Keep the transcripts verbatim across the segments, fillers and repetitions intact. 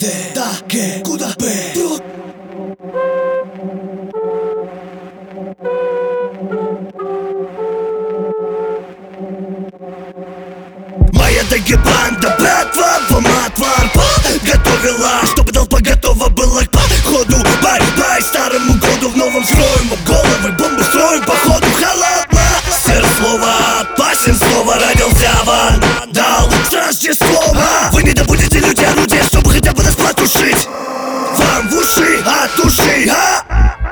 Д, да, Г, куда П, брут. Моя ДГ банда, братва, помад варпа готовила, чтобы толпа готова была к походу. Бай-бай старому году, в новом строим в головы бомбы строим, походу холодно. Сэр слово, опасен слово, родился вандал с Рождеством. Вы не добудете люди орудия, чтобы хотя бы нас потушить. Вам в уши от души, а?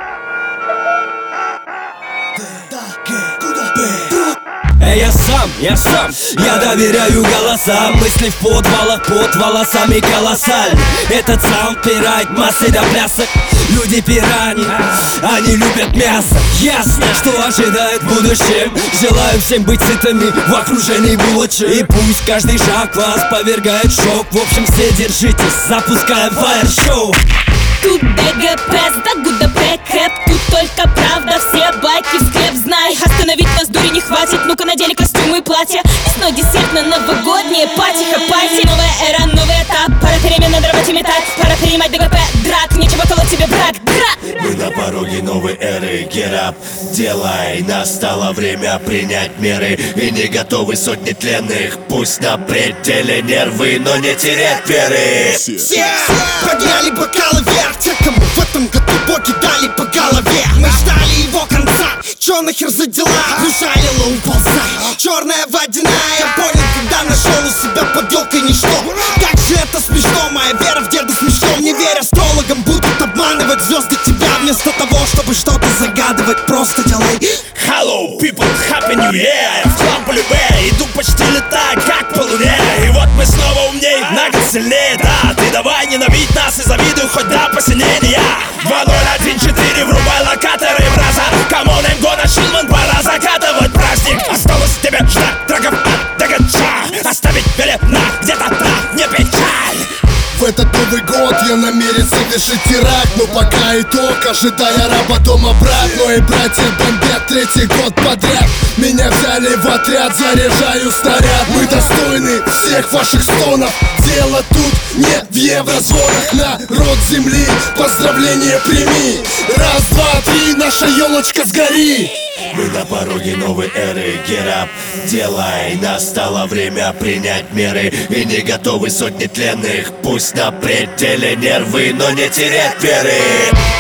Эй, я сам, я сам, я доверяю голосам. Мысли в подвалах, под волосами колоссальны. Этот саунд пирает массы до плясок. Люди пирани, они любят мясо. Ясно, что ожидает в будущем. Желаю всем быть сытыми в окружении булочек. И пусть каждый шаг вас повергает в шок. В общем, все держитесь, запускаем фаер-шоу. Тут ДГП, Дагуда Бэкэп. Тут только правда, все байки в склеп. Знай, остановить нас дури не хватит. Ну-ка надели костюмы и платья. Весной десерт на новогодние пати. Хапати, новая эра, новый этап. Пора перемен на работе метать. Пора принимать ДГП, драк. Нечего колоть тебе брак, драк. Мы на пороге новой эры, get up, делай. Настало время принять меры. И не готовы сотни тленных. Пусть на пределе нервы, но не терять веры. Все подняли бокалы вверх. Те, кому в этом году боги дали по голове. Мы ждали его конца. Чё нахер за дела? Прижалило, уползай. Черная водяная. Я понял, когда нашел у себя под елкой ничто. Как же это смешно, моя вера в дедов мешком. Не веря астрологам, будут обманывать звезды тебя. Вместо того, чтобы что-то загадывать, просто делай. Hello, people, happy new year. В хлам по любе, иду почти летая, как по луне. И вот мы снова умнее, на год сильнее, да. Ты давай ненавидь нас и завидуй хоть до посинения. Два ноль один четыре, врубай локаторы в раза. Камон, Эмго Шилман, пора закатывать праздник. Осталось тебе ждать трагов от ДГЧ. Оставить пелена где-то там, не печаль. В этот Новый год я намерен совершить теракт. Но пока итог, ожидая раба дома брат. Но и братья бомбят третий год подряд. Меня взяли в отряд, заряжаю снаряд. Мы достойны всех ваших стонов. Дело тут не в еврозвонах. Народ земли, поздравления прими. Раз, два, три, наша елочка сгори. Мы на пороге новой эры, get up, делай. Настало время принять меры. И не готовы сотни тленных. Пусть на пределе нервы, но не терять веры.